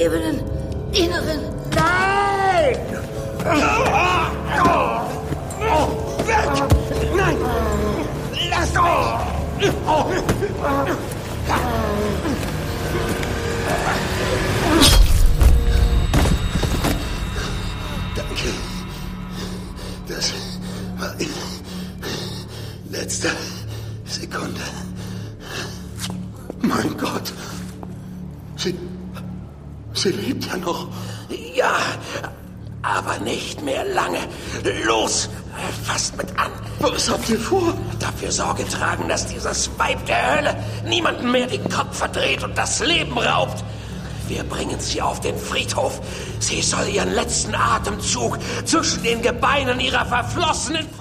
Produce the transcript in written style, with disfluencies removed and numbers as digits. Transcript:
vergebenen Dienerin. Nein! Weg! Nein! Lass mich! Danke. Das war in letzter Sekunde. Mein Gott. Sie lebt ja noch. Ja, aber nicht mehr lange. Los, fasst mit an. Was habt ihr vor? Dafür Sorge tragen, dass dieses Weib der Hölle niemanden mehr den Kopf verdreht und das Leben raubt. Wir bringen sie auf den Friedhof. Sie soll ihren letzten Atemzug zwischen den Gebeinen ihrer verflossenen